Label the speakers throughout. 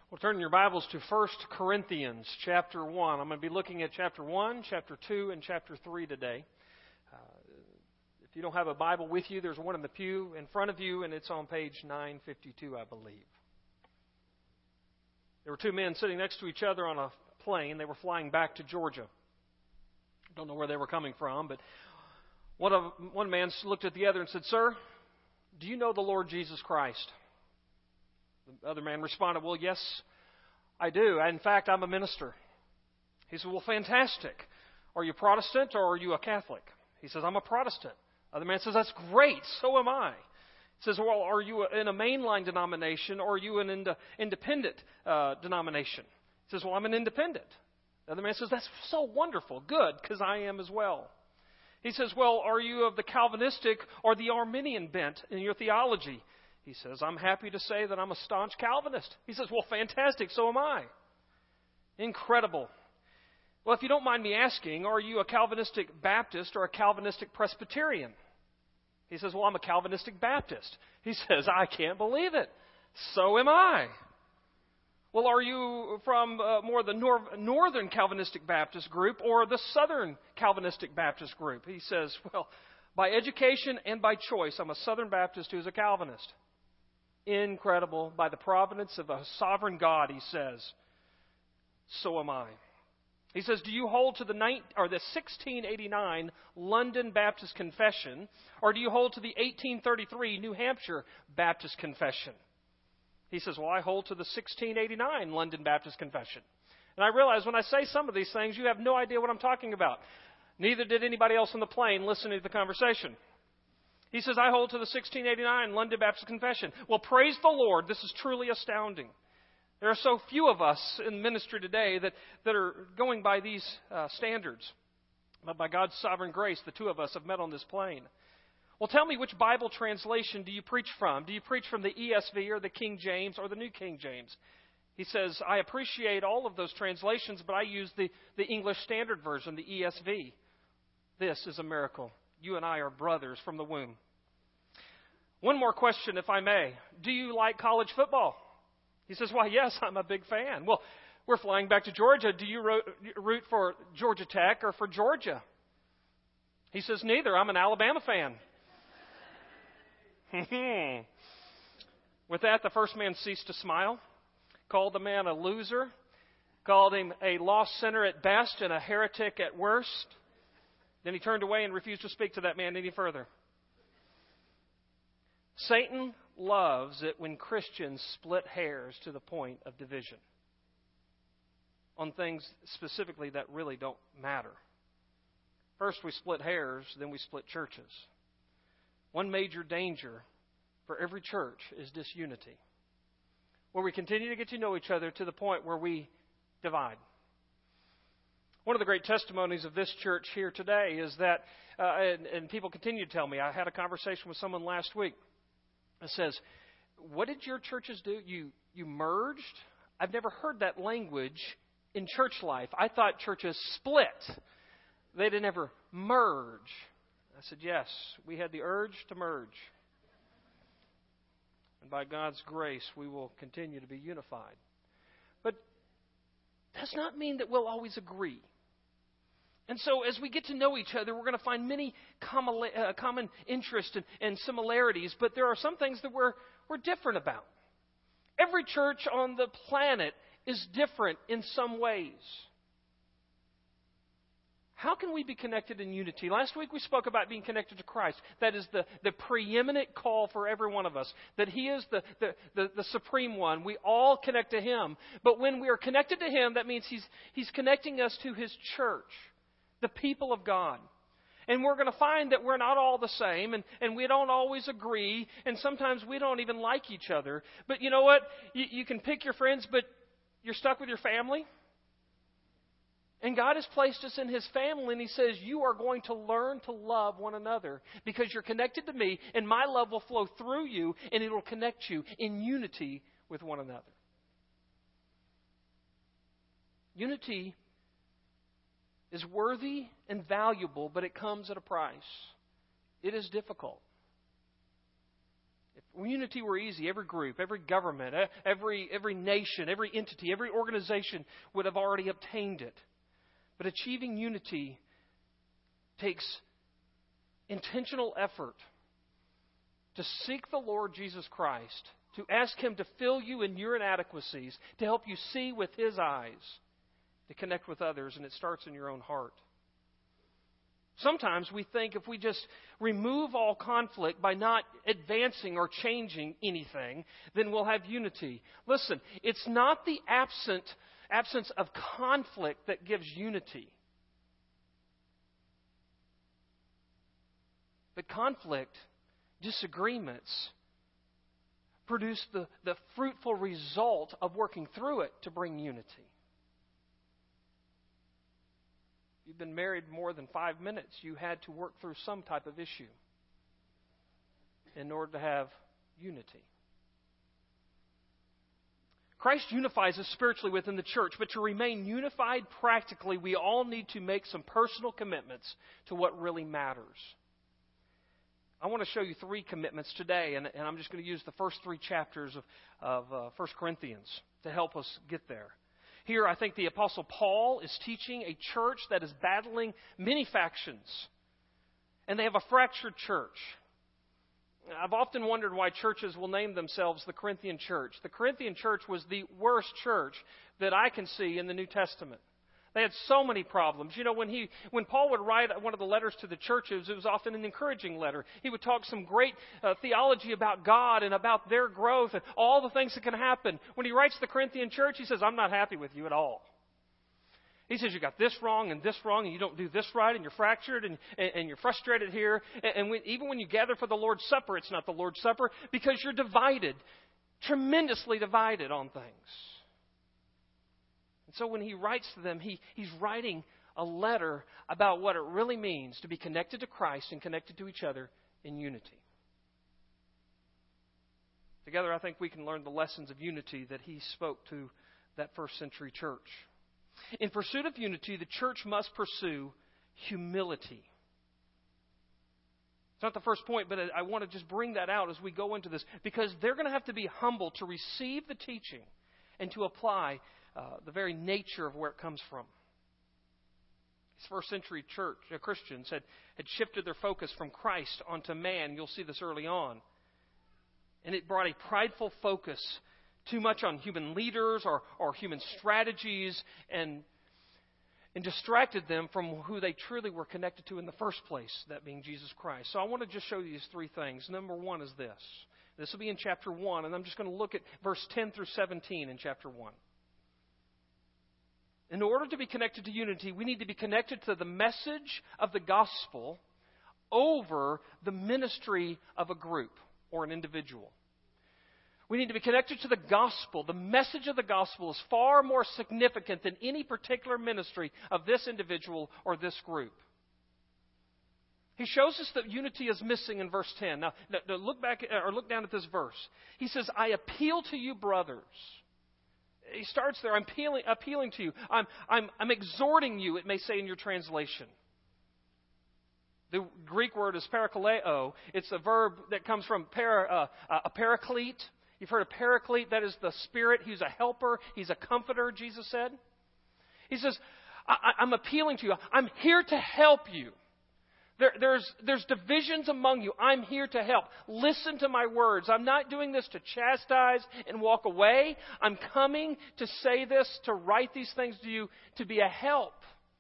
Speaker 1: Well, turn your Bibles to 1 Corinthians chapter 1. I'm going to be looking at chapter 1, chapter 2, and chapter 3 today. If you don't have a Bible with you, there's one in the pew in front of you, and it's on page 952, I believe. There were two men sitting next to each other on a plane. They were flying back to Georgia. Don't know where they were coming from, but one man looked at the other and said, "Sir, do you know the Lord Jesus Christ?" The other man responded, "Well, yes, I do. In fact, I'm a minister." He said, "Well, fantastic. Are you Protestant or are you a Catholic?" He says, "I'm a Protestant." The other man says, "That's great. So am I." He says, "Well, are you in a mainline denomination or are you an independent denomination?" He says, "Well, I'm an independent." The other man says, "That's so wonderful. Good, because I am as well." He says, "Well, are you of the Calvinistic or the Arminian bent in your theology?" He says, "I'm happy to say that I'm a staunch Calvinist." He says, "Well, fantastic, so am I." Incredible. "Well, if you don't mind me asking, are you a Calvinistic Baptist or a Calvinistic Presbyterian?" He says, "Well, I'm a Calvinistic Baptist." He says, "I can't believe it. So am I." "Well, are you from more the Northern Calvinistic Baptist group or the Southern Calvinistic Baptist group?" He says, "Well, by education and by choice, I'm a Southern Baptist who's a Calvinist." Incredible. By the providence of a sovereign God, he says, so am I. He says, "Do you hold to the 1689 London Baptist Confession, or do you hold to the 1833 New Hampshire Baptist Confession?" He says, "Well, I hold to the 1689 London Baptist Confession." And I realize when I say some of these things, you have no idea what I'm talking about. Neither did anybody else on the plane listening to the conversation. He says, "I hold to the 1689 London Baptist Confession." Well, praise the Lord. This is truly astounding. There are so few of us in ministry today that are going by these standards. But by God's sovereign grace, the two of us have met on this plane. "Well, tell me, which Bible translation do you preach from? Do you preach from the ESV or the King James or the New King James?" He says, "I appreciate all of those translations, but I use the English Standard Version, the ESV. This is a miracle. You and I are brothers from the womb." One more question, if I may. "Do you like college football?" He says, "Why, yes, I'm a big fan." "Well, we're flying back to Georgia. Do you root for Georgia Tech or for Georgia?" He says, "Neither. I'm an Alabama fan." With that, the first man ceased to smile, called the man a loser, called him a lost sinner at best and a heretic at worst. Then he turned away and refused to speak to that man any further. Satan loves it when Christians split hairs to the point of division on things specifically that really don't matter. First we split hairs, then we split churches. One major danger for every church is disunity, where we continue to get to know each other to the point where we divide. One of the great testimonies of this church here today is that, and people continue to tell me, I had a conversation with someone last week that says, "What did your churches do? You merged? I've never heard that language in church life. I thought churches split. They didn't ever merge." I said, "Yes, we had the urge to merge. And by God's grace, we will continue to be unified." But does not mean that we'll always agree. And so as we get to know each other, we're going to find many common interests and similarities, but there are some things that we're different about. Every church on the planet is different in some ways. How can we be connected in unity? Last week we spoke about being connected to Christ. That is the preeminent call for every one of us. That He is the supreme one. We all connect to Him. But when we are connected to Him, that means He's connecting us to His church, the people of God. And we're going to find that we're not all the same, and we don't always agree, and sometimes we don't even like each other. But you know what? You can pick your friends, but you're stuck with your family. And God has placed us in His family, and He says, you are going to learn to love one another because you're connected to me, and my love will flow through you, and it will connect you in unity with one another. Unity is worthy and valuable, but it comes at a price. It is difficult. unity were easy, every group, every government, every nation, every entity, every organization would have already obtained it. But achieving unity takes intentional effort to seek the Lord Jesus Christ, to ask Him to fill you in your inadequacies, to help you see with His eyes, to connect with others, and it starts in your own heart. Sometimes we think if we just remove all conflict by not advancing or changing anything, then we'll have unity. Listen, it's not the absence of conflict that gives unity. But conflict, disagreements, produce the fruitful result of working through it to bring unity. You've been married more than 5 minutes. You had to work through some type of issue in order to have unity. Christ unifies us spiritually within the church, but to remain unified practically, we all need to make some personal commitments to what really matters. I want to show you 3 commitments today, and I'm just going to use the first 3 chapters of 1 Corinthians to help us get there. Here, I think the Apostle Paul is teaching a church that is battling many factions, and they have a fractured church. I've often wondered why churches will name themselves the Corinthian church. The Corinthian church was the worst church that I can see in the New Testament. They had so many problems. You know, when Paul would write one of the letters to the churches, it was often an encouraging letter. He would talk some great theology about God and about their growth and all the things that can happen. When he writes the Corinthian church, he says, I'm not happy with you at all. He says, you got this wrong, and you don't do this right, and you're fractured, and you're frustrated here. And even when you gather for the Lord's Supper, it's not the Lord's Supper because you're divided, tremendously divided on things. And so when he writes to them, he's writing a letter about what it really means to be connected to Christ and connected to each other in unity. Together, I think we can learn the lessons of unity that he spoke to that first century church. In pursuit of unity, the church must pursue humility. It's not the first point, but I want to just bring that out as we go into this, because they're going to have to be humble to receive the teaching and to apply the very nature of where it comes from. These first century church Christians had shifted their focus from Christ onto man. You'll see this early on. And it brought a prideful focus too much on human leaders or human strategies and distracted them from who they truly were connected to in the first place, that being Jesus Christ. So I want to just show you these 3 things. Number 1 is this. This will be in chapter 1, and I'm just going to look at verse 10 through 17 in chapter 1. In order to be connected to unity, we need to be connected to the message of the gospel over the ministry of a group or an individual. We need to be connected to the gospel. The message of the gospel is far more significant than any particular ministry of this individual or this group. He shows us that unity is missing in verse 10. Now look back or look down at this verse. He says, I appeal to you, brothers. He starts there, I'm appealing to you. I'm exhorting you, it may say in your translation. The Greek word is parakaleo. It's a verb that comes from a paraclete. You've heard of paraclete. That is the Spirit. He's a helper. He's a comforter, Jesus said. He says, I'm appealing to you. I'm here to help you. There's divisions among you. I'm here to help. Listen to my words. I'm not doing this to chastise and walk away. I'm coming to say this, to write these things to you, to be a help.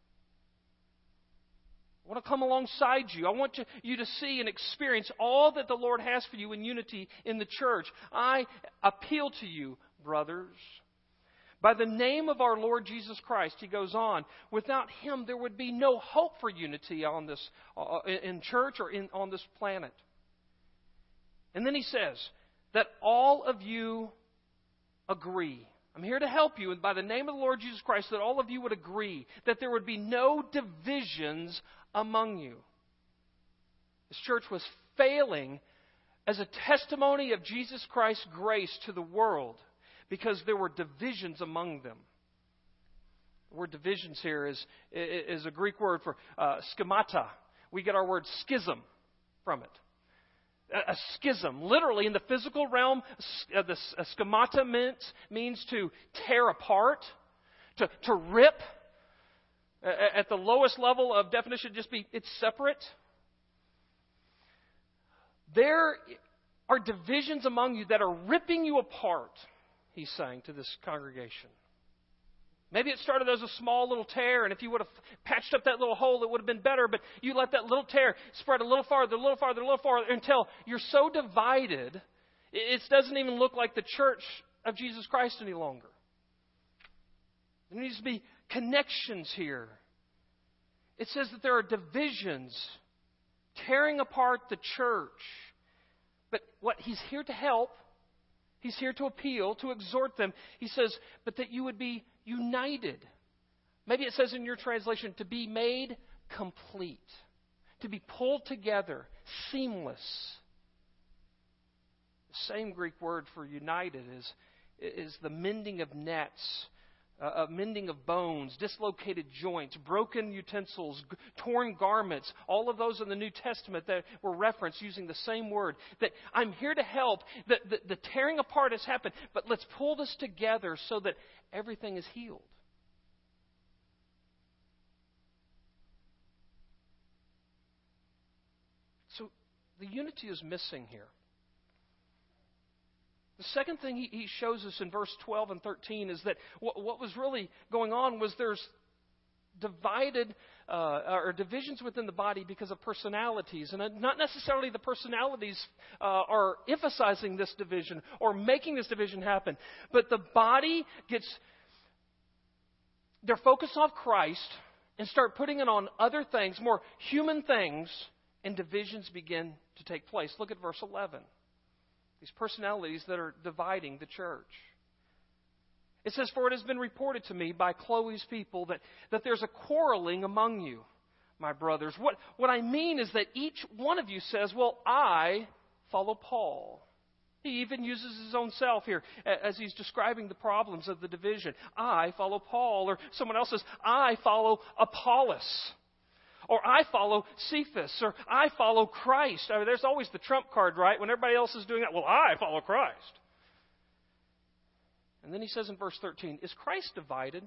Speaker 1: I want to come alongside you. I want you to see and experience all that the Lord has for you in unity in the church. I appeal to you, brothers. By the name of our Lord Jesus Christ, he goes on, without him there would be no hope for unity on this in church or on this planet. And then he says that all of you agree. I'm here to help you, and by the name of the Lord Jesus Christ, that all of you would agree, that there would be no divisions among you. This church was failing as a testimony of Jesus Christ's grace to the world, because there were divisions among them. The word divisions here is a Greek word for schemata. We get our word schism from it. A schism. Literally, in the physical realm, the schemata means to tear apart, to rip. At the lowest level of definition, just be, it's separate. There are divisions among you that are ripping you apart, he's saying to this congregation. Maybe it started as a small little tear, and if you would have patched up that little hole, it would have been better, but you let that little tear spread a little farther, until you're so divided, it doesn't even look like the church of Jesus Christ any longer. There needs to be connections here. It says that there are divisions tearing apart the church. But what he's here to help, he's here to appeal, to exhort them. He says, but that you would be united. Maybe it says in your translation, to be made complete. To be pulled together, seamless. The same Greek word for united is the mending of nets, mending of bones, dislocated joints, broken utensils, torn garments. All of those in the New Testament that were referenced using the same word. That I'm here to help. The tearing apart has happened, but let's pull this together so that everything is healed. So the unity is missing here. The second thing he shows us in verse 12 and 13 is that what was really going on was there's divisions within the body because of personalities. And not necessarily the personalities are emphasizing this division or making this division happen. But the body they're focused off Christ and start putting it on other things, more human things, and divisions begin to take place. Look at verse 11. These personalities that are dividing the church. It says, for it has been reported to me by Chloe's people that there's a quarreling among you, my brothers. What I mean is that each one of you says, well, I follow Paul. He even uses his own self here as he's describing the problems of the division. I follow Paul. Or someone else says, I follow Apollos. Or I follow Cephas, or I follow Christ. I mean, there's always the trump card, right? When everybody else is doing that, well, I follow Christ. And then he says in verse 13, is Christ divided?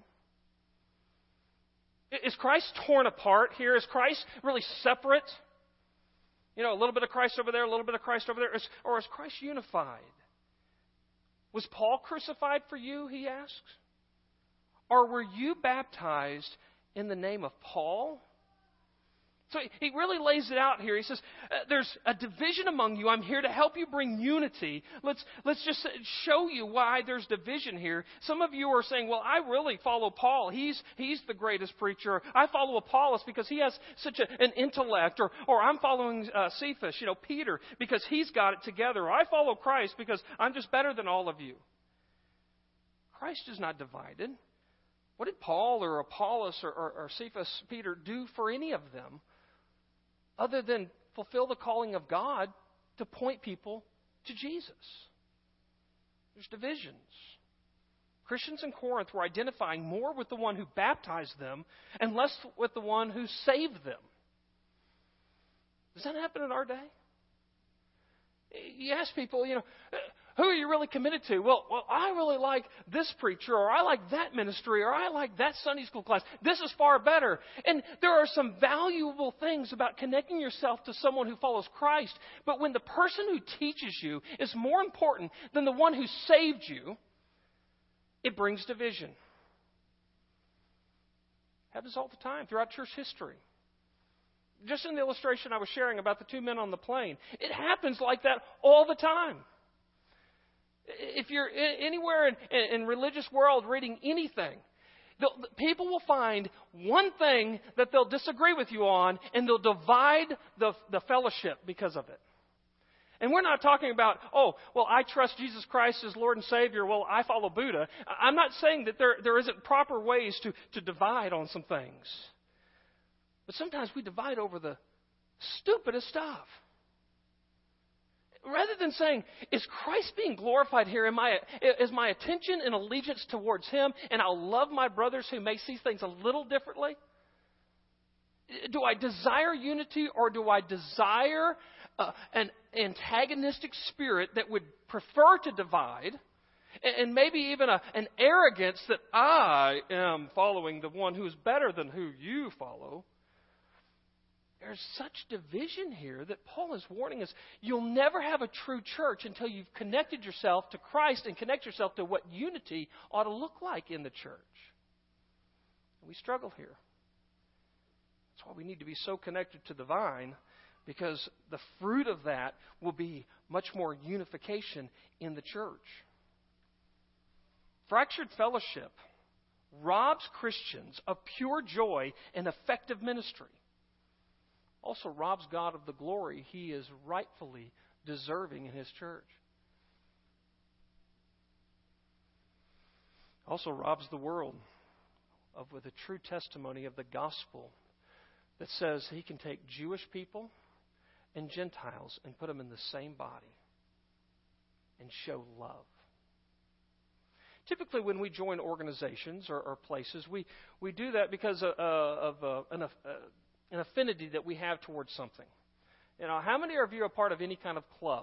Speaker 1: Is Christ torn apart here? Is Christ really separate? You know, a little bit of Christ over there, a little bit of Christ over there. Or is Christ unified? Was Paul crucified for you, he asks? Or were you baptized in the name of Paul? So he really lays it out here. He says, there's a division among you. I'm here to help you bring unity. Let's just show you why there's division here. Some of you are saying, well, I really follow Paul. He's the greatest preacher. I follow Apollos because he has such an intellect. Or I'm following Cephas, Peter, because he's got it together. Or I follow Christ because I'm just better than all of you. Christ is not divided. What did Paul or Apollos or Cephas, Peter, do for any of them? Other than fulfill the calling of God to point people to Jesus. There's divisions. Christians in Corinth were identifying more with the one who baptized them and less with the one who saved them. Does that happen in our day? You ask people, who are you really committed to? Well, I really like this preacher, or I like that ministry, or I like that Sunday school class. This is far better. And there are some valuable things about connecting yourself to someone who follows Christ. But when the person who teaches you is more important than the one who saved you, it brings division. Happens all the time throughout church history. Just in the illustration I was sharing about the two men on the plane, it happens like that all the time. If you're anywhere in religious world reading anything, people will find one thing that they'll disagree with you on, and they'll divide the fellowship because of it. And we're not talking about, I trust Jesus Christ as Lord and Savior. Well, I follow Buddha. I'm not saying that there isn't proper ways to divide on some things. But sometimes we divide over the stupidest stuff. Rather than saying, is Christ being glorified here? Is my attention and allegiance towards Him, and I'll love my brothers who may see things a little differently? Do I desire unity, or do I desire antagonistic spirit that would prefer to divide, and maybe even an arrogance that I am following the one who is better than who you follow. There's such division here that Paul is warning us. You'll never have a true church until you've connected yourself to Christ and connect yourself to what unity ought to look like in the church. We struggle here. That's why we need to be so connected to the vine, because the fruit of that will be much more unification in the church. Fractured fellowship robs Christians of pure joy and effective ministry. Also robs God of the glory He is rightfully deserving in His church. Also robs the world with a true testimony of the gospel that says He can take Jewish people and Gentiles and put them in the same body and show love. Typically, when we join organizations or places, we do that because of an affinity that we have towards something. You know, how many of you are part of any kind of club?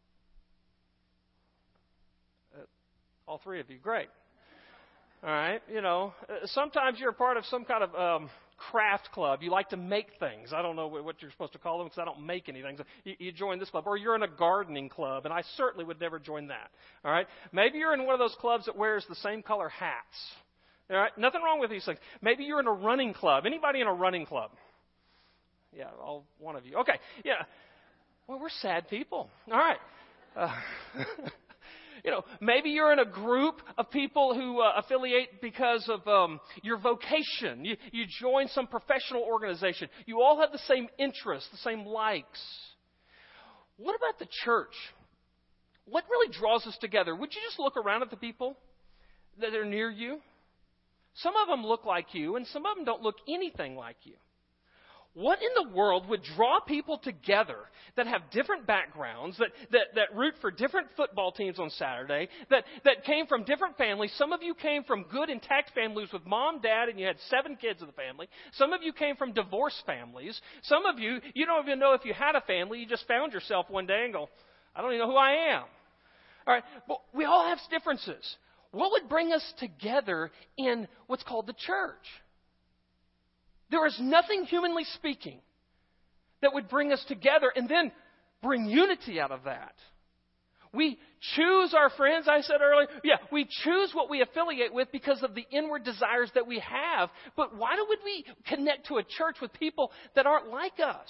Speaker 1: All three of you. Great. All right. You know, sometimes you're a part of some kind of craft club. You like to make things. I don't know what you're supposed to call them because I don't make anything. So you join this club. Or you're in a gardening club, and I certainly would never join that. All right. Maybe you're in one of those clubs that wears the same color hats. All right. Nothing wrong with these things. Maybe you're in a running club. Anybody in a running club? Yeah, all one of you. Okay, yeah. Well, we're sad people. All right. You know, maybe you're in a group of people who affiliate because of your vocation. You join some professional organization. You all have the same interests, the same likes. What about the church? What really draws us together? Would you just look around at the people that are near you? Some of them look like you, and some of them don't look anything like you. What in the world would draw people together that have different backgrounds, that root for different football teams on Saturday, that came from different families? Some of you came from good, intact families with mom, dad, and you had 7 kids in the family. Some of you came from divorced families. Some of you, you don't even know if you had a family. You just found yourself one day and go, I don't even know who I am. All right, but we all have differences. What would bring us together in what's called the church? There is nothing, humanly speaking, that would bring us together and then bring unity out of that. We choose our friends, I said earlier. Yeah, we choose what we affiliate with because of the inward desires that we have. But why would we connect to a church with people that aren't like us?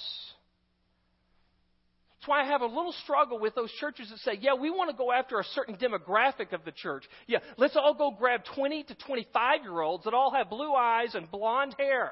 Speaker 1: That's why I have a little struggle with those churches that say, yeah, we want to go after a certain demographic of the church. Yeah, let's all go grab 20 to 25-year-olds that all have blue eyes and blonde hair.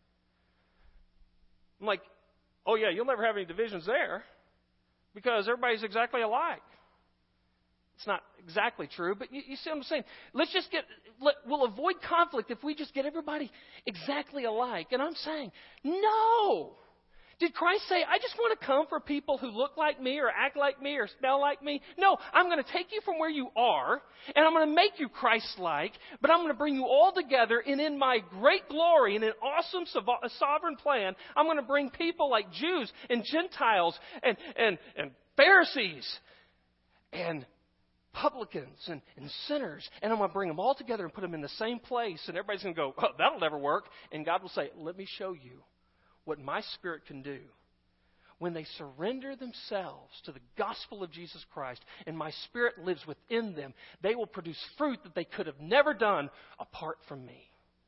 Speaker 1: I'm like, oh yeah, you'll never have any divisions there because everybody's exactly alike. It's not exactly true, but you see what I'm saying? We'll avoid conflict if we just get everybody exactly alike. And I'm saying, no. Did Christ say, I just want to come for people who look like me or act like me or smell like me? No, I'm going to take you from where you are, and I'm going to make you Christ-like, but I'm going to bring you all together, and in my great glory and an awesome sovereign plan, I'm going to bring people like Jews and Gentiles and Pharisees and publicans and sinners, and I'm going to bring them all together and put them in the same place, and everybody's going to go, oh, that'll never work. And God will say, let me show you what my Spirit can do. When they surrender themselves to the gospel of Jesus Christ and my Spirit lives within them, they will produce fruit that they could have never done apart from me.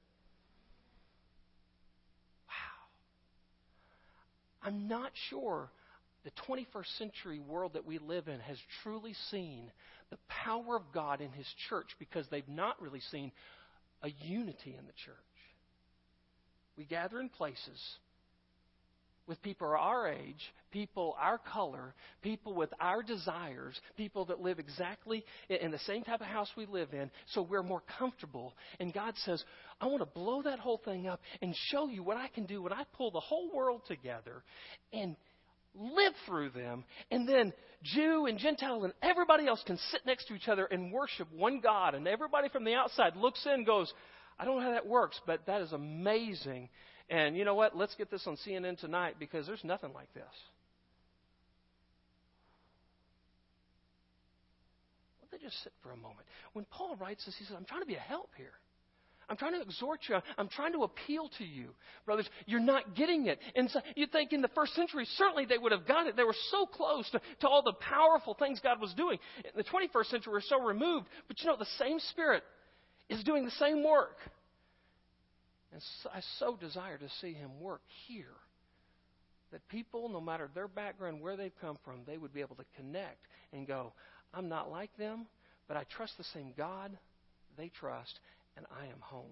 Speaker 1: Wow. I'm not sure the 21st century world that we live in has truly seen the power of God in His church because they've not really seen a unity in the church. We gather in places with people our age, people our color, people with our desires, people that live exactly in the same type of house we live in, so we're more comfortable. And God says, I want to blow that whole thing up and show you what I can do when I pull the whole world together and live through them. And then Jew and Gentile and everybody else can sit next to each other and worship one God. And everybody from the outside looks in and goes, I don't know how that works, but that is amazing. And you know what? Let's get this on CNN tonight because there's nothing like this. just sit for a moment. When Paul writes this, he says, I'm trying to be a help here. I'm trying to exhort you. I'm trying to appeal to you. Brothers, you're not getting it. And so you think in the first century, certainly they would have got it. They were so close to all the powerful things God was doing. In the 21st century, we're so removed. But you know, the same Spirit is doing the same work. And so I so desire to see Him work here. That people, no matter their background, where they've come from, they would be able to connect and go, I'm not like them, but I trust the same God they trust, and I am home.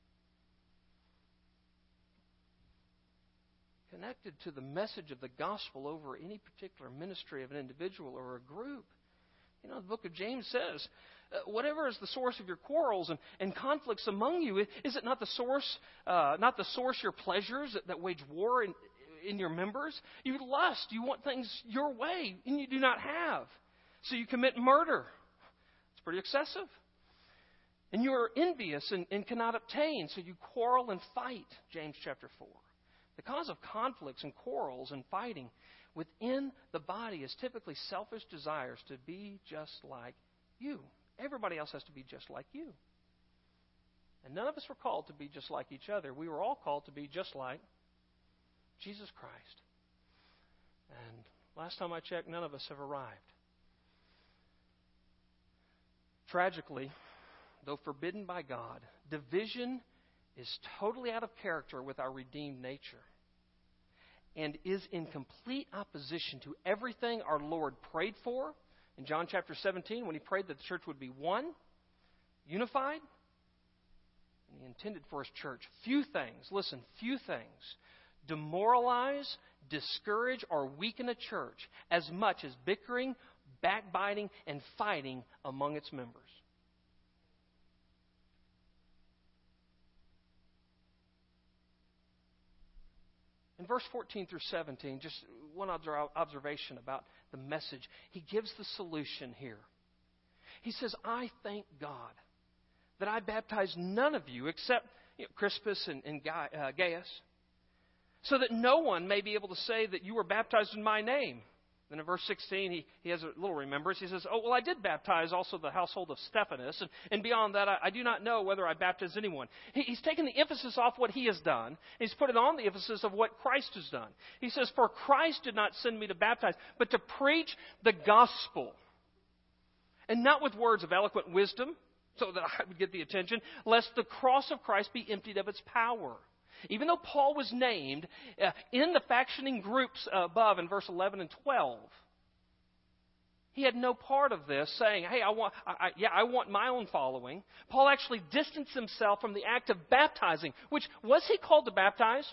Speaker 1: Connected to the message of the gospel over any particular ministry of an individual or a group. You know, the book of James says, whatever is the source of your quarrels and conflicts among you, is it not the source your pleasures that wage war in your members? You lust, you want things your way, and you do not have. So you commit murder. It's pretty excessive. And you are envious and cannot obtain, so you quarrel and fight, James chapter 4. The cause of conflicts and quarrels and fighting within the body is typically selfish desires to be just like you. Everybody else has to be just like you. And none of us were called to be just like each other. We were all called to be just like Jesus Christ. And last time I checked, none of us have arrived. Tragically, though forbidden by God, division is totally out of character with our redeemed nature and is in complete opposition to everything our Lord prayed for in John chapter 17 when He prayed that the church would be one, unified. And He intended for His church few things demoralize, discourage, or weaken a church as much as bickering, backbiting, and fighting among its members. In verse 14 through 17, just one other observation about the message. He gives the solution here. He says, I thank God that I baptized none of you except Crispus and Gaius, so that no one may be able to say that you were baptized in my name. Then in verse 16, he has a little remembrance. He says, I did baptize also the household of Stephanas. And beyond that, I do not know whether I baptized anyone. He's taken the emphasis off what he has done. And he's put it on the emphasis of what Christ has done. He says, for Christ did not send me to baptize, but to preach the gospel. And not with words of eloquent wisdom, so that I would get the attention, lest the cross of Christ be emptied of its power. Even though Paul was named in the factioning groups above in verse 11 and 12, he had no part of this saying, hey, I want my own following. Paul actually distanced himself from the act of baptizing, which, was he called to baptize?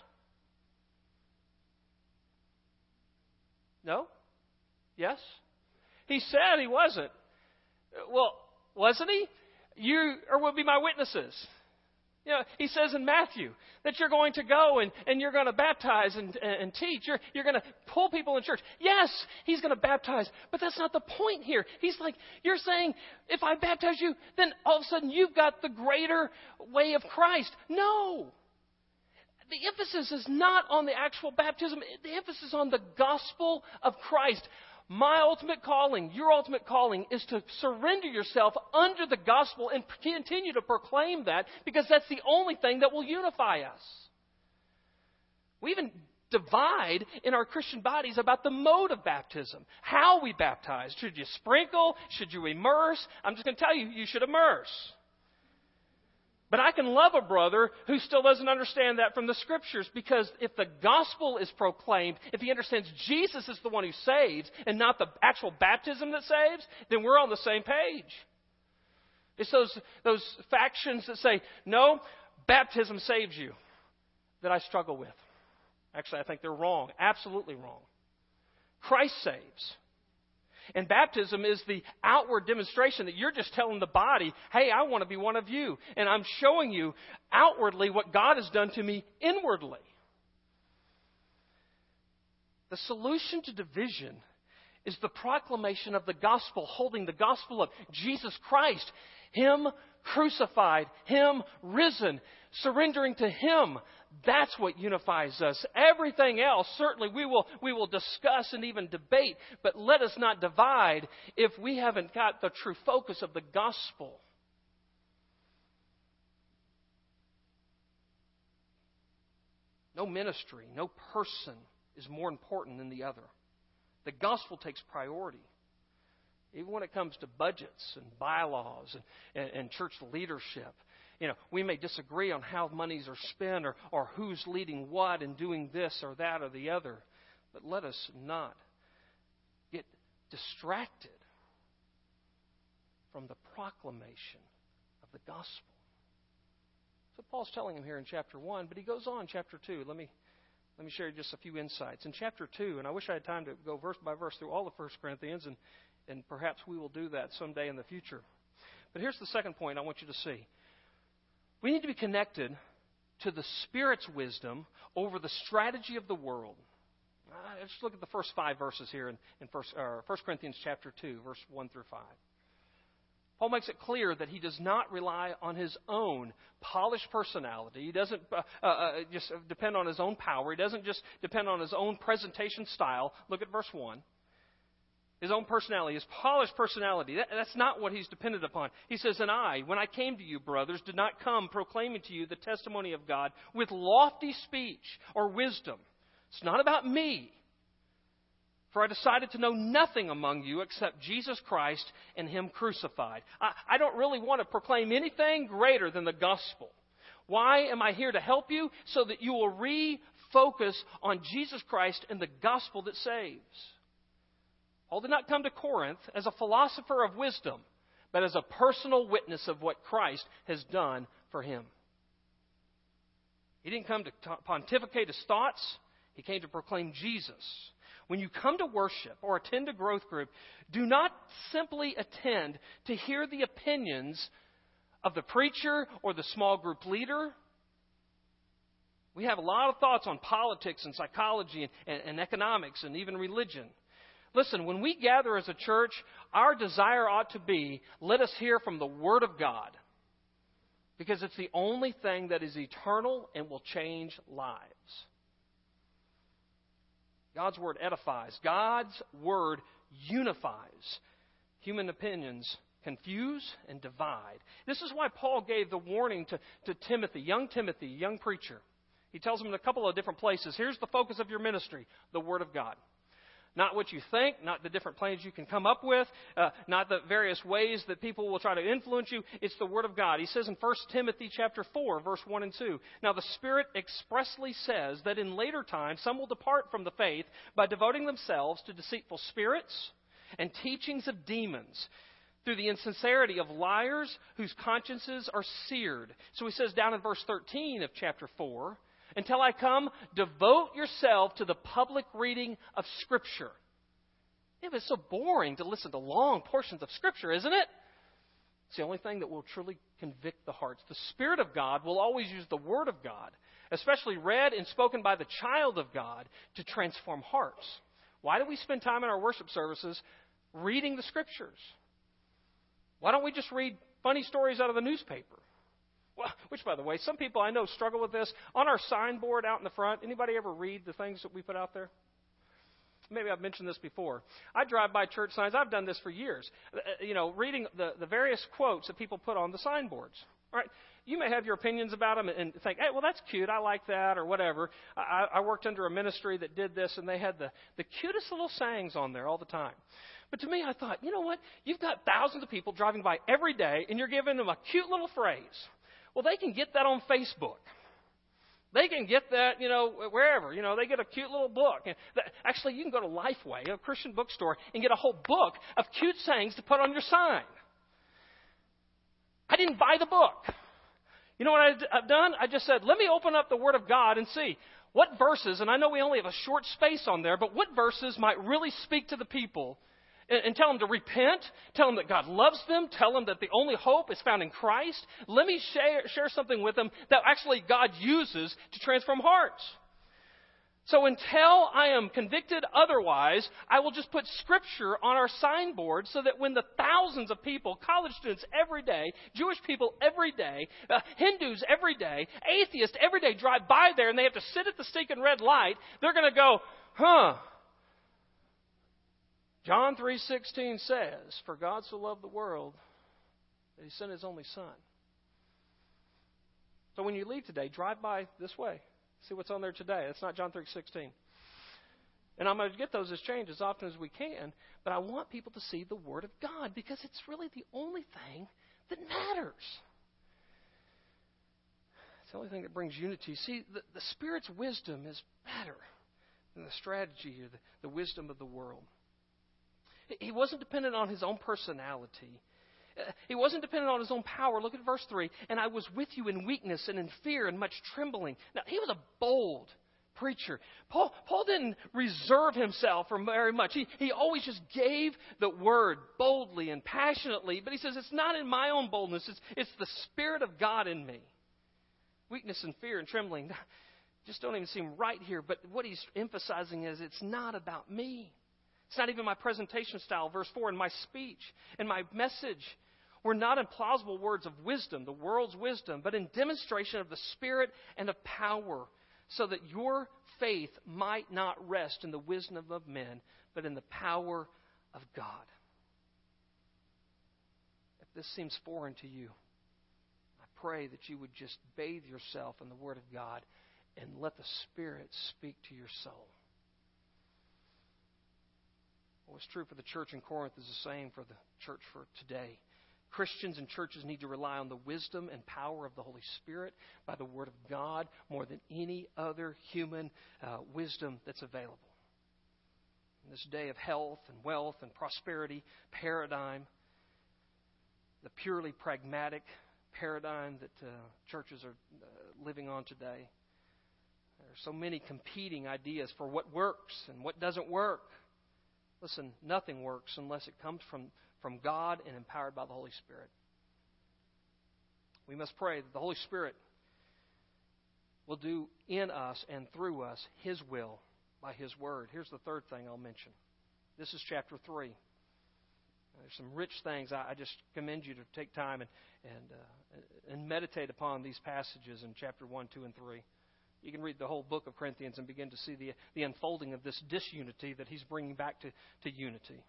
Speaker 1: No? Yes? He said he wasn't. Well, wasn't he? You will be my witnesses. You know, he says in Matthew that you're going to go and you're going to baptize and teach. You're going to pull people in church. Yes, he's going to baptize, but that's not the point here. He's like, you're saying, if I baptize you, then all of a sudden you've got the greater way of Christ. No. The emphasis is not on the actual baptism. The emphasis is on the gospel of Christ. My ultimate calling, your ultimate calling, is to surrender yourself under the gospel and continue to proclaim that, because that's the only thing that will unify us. We even divide in our Christian bodies about the mode of baptism, how we baptize. Should you sprinkle? Should you immerse? I'm just going to tell you, you should immerse. But I can love a brother who still doesn't understand that from the Scriptures, because if the gospel is proclaimed, if he understands Jesus is the one who saves and not the actual baptism that saves, then we're on the same page. It's those factions that say, no, baptism saves you, that I struggle with. Actually, I think they're wrong, absolutely wrong. Christ saves. And baptism is the outward demonstration that you're just telling the body, hey, I want to be one of you. And I'm showing you outwardly what God has done to me inwardly. The solution to division is the proclamation of the gospel, holding the gospel of Jesus Christ, Him crucified, Him risen, surrendering to Him. That's what unifies us. Everything else, certainly we will discuss and even debate, but let us not divide if we haven't got the true focus of the gospel. No ministry, no person is more important than the other. The gospel takes priority. Even when it comes to budgets and bylaws and church leadership. We may disagree on how monies are spent or who's leading what and doing this or that or the other. But let us not get distracted from the proclamation of the gospel. So Paul's telling him here in chapter 1, but he goes on in chapter 2. Let me share just a few insights. In chapter 2, and I wish I had time to go verse by verse through all of 1 Corinthians, and perhaps we will do that someday in the future. But here's the second point I want you to see. We need to be connected to the Spirit's wisdom over the strategy of the world. Let's look at the first 5 verses here in 1 Corinthians chapter 2, verse 1 through 5. Paul makes it clear that he does not rely on his own polished personality. He doesn't just depend on his own power. He doesn't just depend on his own presentation style. Look at verse 1. His own personality, his polished personality. That's not what he's dependent upon. He says, and I, when I came to you, brothers, did not come proclaiming to you the testimony of God with lofty speech or wisdom. It's not about me. For I decided to know nothing among you except Jesus Christ and Him crucified. I don't really want to proclaim anything greater than the gospel. Why am I here to help you? So that you will refocus on Jesus Christ and the gospel that saves. Paul did not come to Corinth as a philosopher of wisdom, but as a personal witness of what Christ has done for him. He didn't come to pontificate his thoughts. He came to proclaim Jesus. When you come to worship or attend a growth group, do not simply attend to hear the opinions of the preacher or the small group leader. We have a lot of thoughts on politics and psychology and economics and even religion. Listen, when we gather as a church, our desire ought to be, let us hear from the Word of God. Because it's the only thing that is eternal and will change lives. God's Word edifies. God's Word unifies. Human opinions confuse and divide. This is why Paul gave the warning to Timothy, young preacher. He tells him in a couple of different places, here's the focus of your ministry, the Word of God. Not what you think, not the different plans you can come up with, not the various ways that people will try to influence you. It's the Word of God. He says in 1 Timothy chapter 4, verse 1 and 2, now the Spirit expressly says that in later times some will depart from the faith by devoting themselves to deceitful spirits and teachings of demons, through the insincerity of liars whose consciences are seared. So he says down in verse 13 of chapter 4, until I come, devote yourself to the public reading of Scripture. Yeah, but it's so boring to listen to long portions of Scripture, isn't it? It's the only thing that will truly convict the hearts. The Spirit of God will always use the Word of God, especially read and spoken by the child of God, to transform hearts. Why do we spend time in our worship services reading the Scriptures? Why don't we just read funny stories out of the newspaper? Well, which, by the way, some people I know struggle with this. On our signboard out in the front, anybody ever read the things that we put out there? Maybe I've mentioned this before. I drive by church signs. I've done this for years. Reading the various quotes that people put on the signboards. All right? You may have your opinions about them and think, hey, well, that's cute. I like that or whatever. I worked under a ministry that did this, and they had the cutest little sayings on there all the time. But to me, I thought, you know what? You've got thousands of people driving by every day, and you're giving them a cute little phrase. Well, they can get that on Facebook. They can get that, wherever. They get a cute little book. Actually, you can go to Lifeway, a Christian bookstore, and get a whole book of cute sayings to put on your sign. I didn't buy the book. You know what I've done? I just said, let me open up the Word of God and see what verses, and I know we only have a short space on there, but what verses might really speak to the people and tell them to repent, tell them that God loves them, tell them that the only hope is found in Christ. Let me share something with them that actually God uses to transform hearts. So until I am convicted otherwise, I will just put Scripture on our signboard so that when the thousands of people, college students every day, Jewish people every day, Hindus every day, atheists every day drive by there and they have to sit at the stinking red light, they're going to go, John 3:16 says, "For God so loved the world that He sent His only Son." So when you leave today, drive by this way. See what's on there today. That's not John 3:16. And I'm going to get those as changed as often as we can. But I want people to see the Word of God because it's really the only thing that matters. It's the only thing that brings unity. See, the Spirit's wisdom is better than the strategy or the wisdom of the world. He wasn't dependent on His own personality. He wasn't dependent on His own power. Look at verse 3. "And I was with you in weakness and in fear and much trembling." Now, he was a bold preacher. Paul didn't reserve himself for very much. He always just gave the word boldly and passionately. But he says, it's not in my own boldness. It's the Spirit of God in me. Weakness and fear and trembling just don't even seem right here. But what he's emphasizing is it's not about me. It's not even my presentation style. Verse 4, "And my speech and my message were not in plausible words of wisdom, the world's wisdom, but in demonstration of the Spirit and of power, so that your faith might not rest in the wisdom of men, but in the power of God." If this seems foreign to you, I pray that you would just bathe yourself in the Word of God and let the Spirit speak to your soul. What's true for the church in Corinth is the same for the church for today. Christians and churches need to rely on the wisdom and power of the Holy Spirit by the Word of God more than any other human wisdom that's available. In this day of health and wealth and prosperity paradigm, the purely pragmatic paradigm that churches are living on today, there are so many competing ideas for what works and what doesn't work. Listen, nothing works unless it comes from God and empowered by the Holy Spirit. We must pray that the Holy Spirit will do in us and through us His will by His Word. Here's the third thing I'll mention. This is chapter 3. There's some rich things. I just commend you to take time and meditate upon these passages in chapter 1, 2, and 3. You can read the whole book of Corinthians and begin to see the unfolding of this disunity that he's bringing back to unity.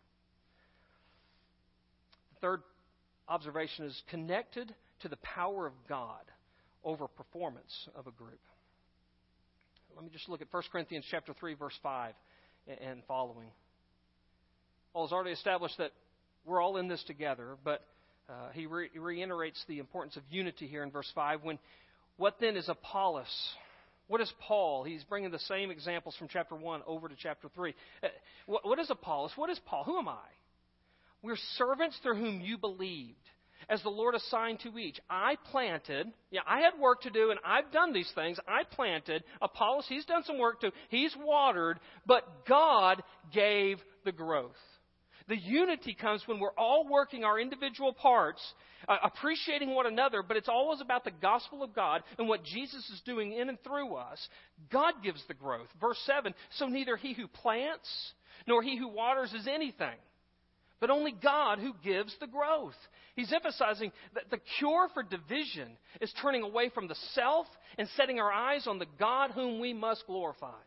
Speaker 1: The third observation is connected to the power of God over performance of a group. Let me just look at 1 Corinthians chapter 3, verse 5 and following. Paul has already established that we're all in this together, but he reiterates the importance of unity here in verse 5. What then is Apollos? What is Paul? He's bringing the same examples from chapter 1 over to chapter 3. What is Apollos? What is Paul? Who am I? We're servants through whom you believed, as the Lord assigned to each. I planted. Yeah, I had work to do, and I've done these things. I planted. Apollos, he's done some work too. He's watered, but God gave the growth. The unity comes when we're all working our individual parts, appreciating one another, but it's always about the gospel of God and what Jesus is doing in and through us. God gives the growth. Verse 7, "So neither he who plants nor he who waters is anything, but only God who gives the growth." He's emphasizing that the cure for division is turning away from the self and setting our eyes on the God whom we must glorify.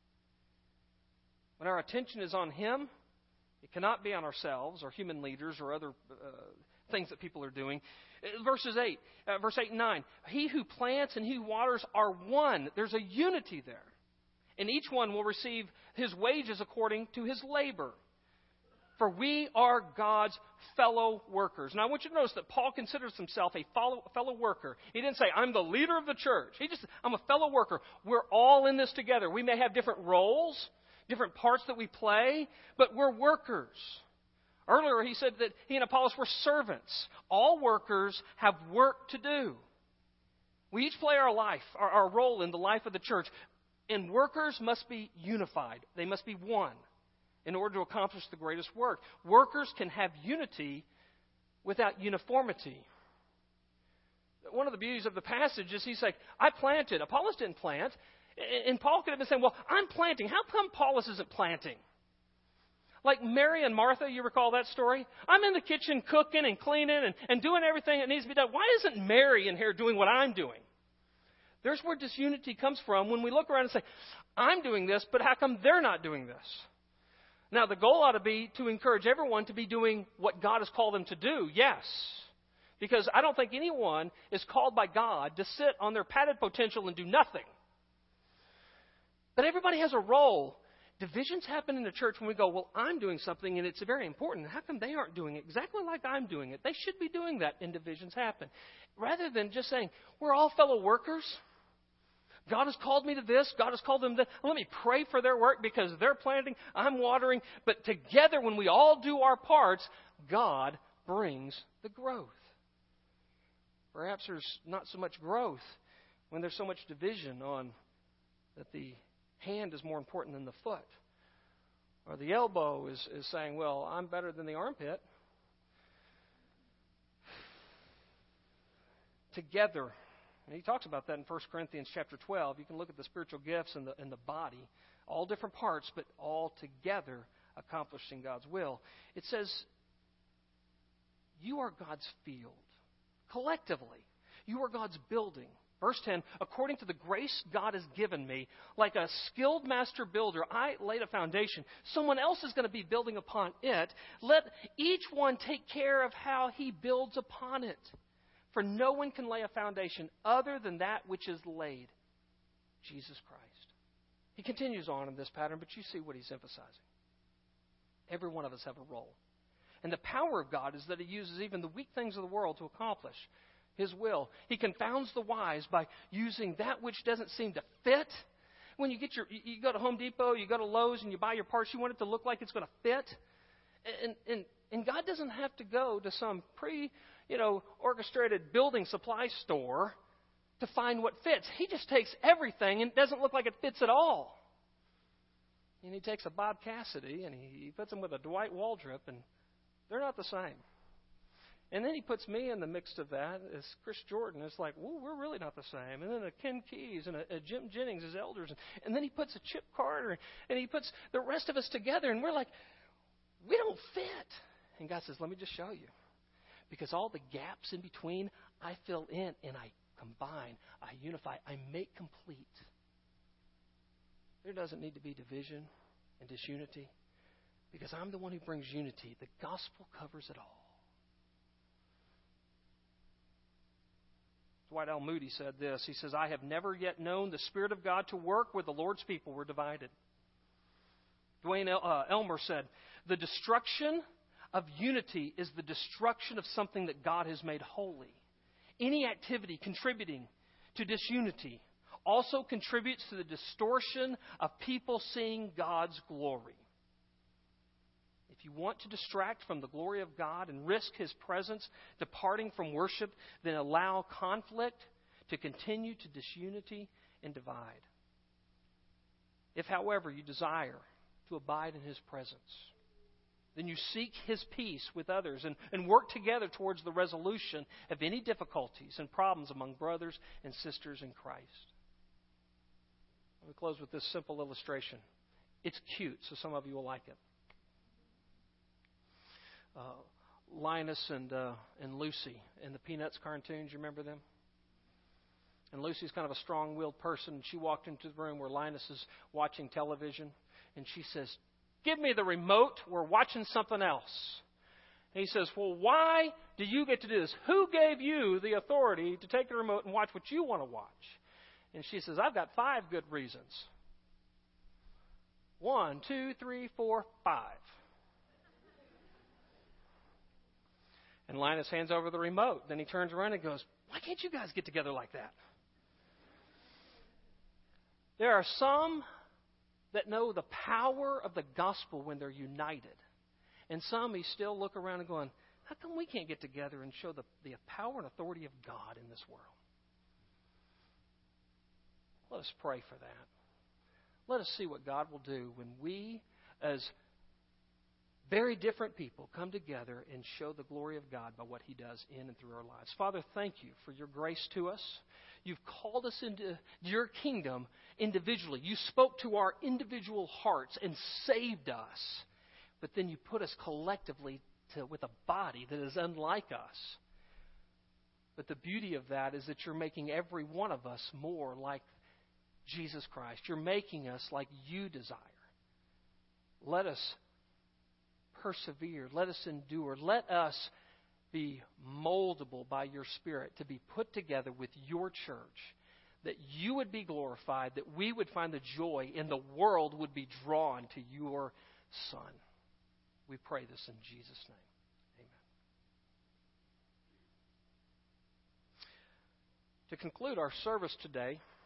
Speaker 1: When our attention is on Him, it cannot be on ourselves or human leaders or other things that people are doing. Verse 8 and 9. "He who plants and he who waters are one." There's a unity there. "And each one will receive his wages according to his labor. For we are God's fellow workers." Now I want you to notice that Paul considers himself a fellow worker. He didn't say, "I'm the leader of the church." I'm a fellow worker. We're all in this together. We may have different roles, different parts that we play, but we're workers. Earlier he said that he and Apollos were servants. All workers have work to do. We each play our role in the life of the church. And workers must be unified. They must be one in order to accomplish the greatest work. Workers can have unity without uniformity. One of the beauties of the passage is he's like, "I planted." Apollos didn't plant. And Paul could have been saying, well, I'm planting. How come Apollos isn't planting? Like Mary and Martha, you recall that story? I'm in the kitchen cooking and cleaning and doing everything that needs to be done. Why isn't Mary in here doing what I'm doing? There's where disunity comes from when we look around and say, I'm doing this, but how come they're not doing this? Now, the goal ought to be to encourage everyone to be doing what God has called them to do, yes. Because I don't think anyone is called by God to sit on their padded potential and do nothing. But everybody has a role. Divisions happen in the church when we go, well, I'm doing something and it's very important. How come they aren't doing it exactly like I'm doing it? They should be doing that, and divisions happen. Rather than just saying, we're all fellow workers. God has called me to this. God has called them to that. Let me pray for their work because they're planting, I'm watering. But together, when we all do our parts, God brings the growth. Perhaps there's not so much growth when there's so much division on that the hand is more important than the foot. Or the elbow is saying, well, I'm better than the armpit. Together. And he talks about that in 1 Corinthians chapter 12. You can look at the spiritual gifts and the body. All different parts, but all together accomplishing God's will. It says, you are God's field. Collectively. You are God's building. Verse 10, according to the grace God has given me, like a skilled master builder, I laid a foundation. Someone else is going to be building upon it. Let each one take care of how he builds upon it. For no one can lay a foundation other than that which is laid, Jesus Christ. He continues on in this pattern, but you see what he's emphasizing. Every one of us have a role. And the power of God is that he uses even the weak things of the world to accomplish his will. He confounds the wise by using that which doesn't seem to fit. When you go to Home Depot, you go to Lowe's and you buy your parts, you want it to look like it's going to fit. And God doesn't have to go to some orchestrated building supply store to find what fits. He just takes everything and it doesn't look like it fits at all. And he takes a Bob Cassidy and he puts him with a Dwight Waldrop, and they're not the same. And then he puts me in the mix of that as Chris Jordan. It's like, well, we're really not the same. And then a Ken Keys and a Jim Jennings as elders. And then he puts a Chip Carter and he puts the rest of us together. And we're like, we don't fit. And God says, let me just show you. Because all the gaps in between, I fill in and I combine, I unify, I make complete. There doesn't need to be division and disunity because I'm the one who brings unity. The gospel covers it all. Dwight L. Moody said this. He says, I have never yet known the Spirit of God to work where the Lord's people were divided. Dwayne Elmer said, the destruction of unity is the destruction of something that God has made holy. Any activity contributing to disunity also contributes to the distortion of people seeing God's glory. If you want to distract from the glory of God and risk His presence departing from worship, then allow conflict to continue to disunity and divide. If, however, you desire to abide in His presence, then you seek His peace with others and work together towards the resolution of any difficulties and problems among brothers and sisters in Christ. Let me close with this simple illustration. It's cute, so some of you will like it. Linus and Lucy in the Peanuts cartoons, you remember them? And Lucy's kind of a strong-willed person, and she walked into the room where Linus is watching television, and she says, give me the remote, we're watching something else. And he says, well, why do you get to do this? Who gave you the authority to take the remote and watch what you want to watch? And she says, I've got 5 good reasons. 1, 2, 3, 4, 5. And Linus hands over the remote. Then he turns around and goes, why can't you guys get together like that? There are some that know the power of the gospel when they're united. And some, he still look around and going, how come we can't get together and show the power and authority of God in this world? Let us pray for that. Let us see what God will do when we, as very different people come together and show the glory of God by what He does in and through our lives. Father, thank you for your grace to us. You've called us into your kingdom individually. You spoke to our individual hearts and saved us. But then you put us collectively with a body that is unlike us. But the beauty of that is that you're making every one of us more like Jesus Christ. You're making us like you desire. Let us persevere. Let us endure. Let us be moldable by your Spirit to be put together with your church, that you would be glorified, that we would find the joy, and the world would be drawn to your Son. We pray this in Jesus' name. Amen. To conclude our service today,